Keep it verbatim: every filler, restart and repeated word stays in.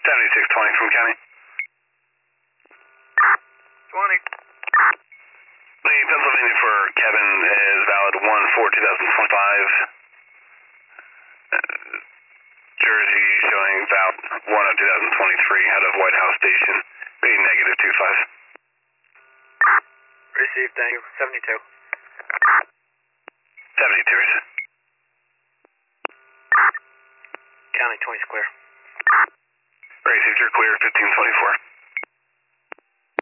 seventy-six twenty from county. twenty. Lee, Pennsylvania for Kevin is valid one four two thousand twenty-five. Uh, Jersey showing valid one of two thousand twenty-three out of White House Station, being negative two five. Received, thank you. seventy-two. seventy-two. County twenty square. Received, you're clear, fifteen twenty-four.